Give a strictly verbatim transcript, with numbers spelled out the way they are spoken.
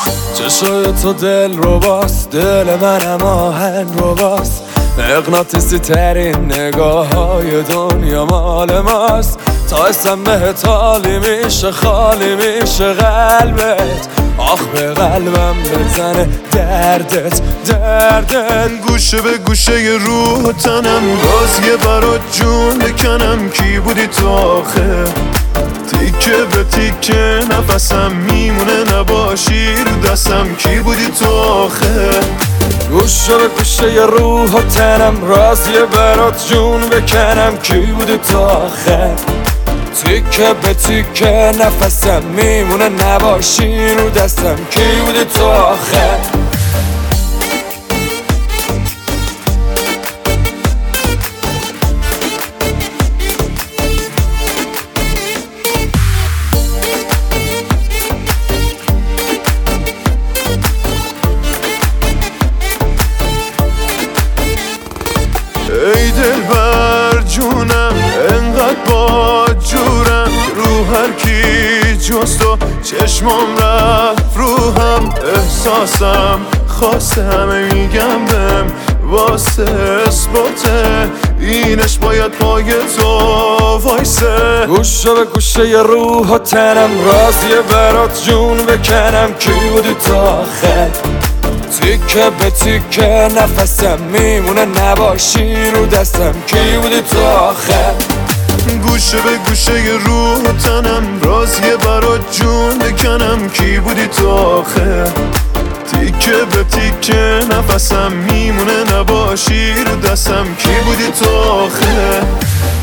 چشای تو دل رو باست، دل منم آهن رو باست، مغناطیسی ترین نگاه های دنیا مال ماست. تا اسم بهت حالی میشه، خالی میشه قلبت، آخ به قلبم بزنه دردت دردت. گوشه به گوشه ی روح تنم، باز یه برات جون بکنم. کی بودی تو آخه؟ تیکه به تیکه نفسم میمونه، نباشی رو دستم. کی بودی تو آخه؟ گوشه به گوشه ی روح و تنم، راز یه برات جون بکنم. کی بودی تو آخه؟ تیکه به تیکه نفسم میمونه، نباشی رو دستم. کی بودی تو آخه؟ ای دلبر جونم، انقدر با جورم، رو هر کی جز تو چشمام رفت رو هم. احساسم خواسته همه میگم بهم، واسه اثباته اینش باید پای تو وایسه. گوشه به گوشه ی روح و تنم، راز یه برات جون بکنم. کی بودی تو آخه؟ تیکه به تیکه نفسم میمونه، نباشی رو دستم. کی بودی تو آخه؟ گوشه به گوشه ی روح و تنم، راز یه برات جون بکنم. کی بودی تو آخه؟ تیکه به تیکه نفسم میمونه، نباشی رو دستم. کی بودی تو آخه؟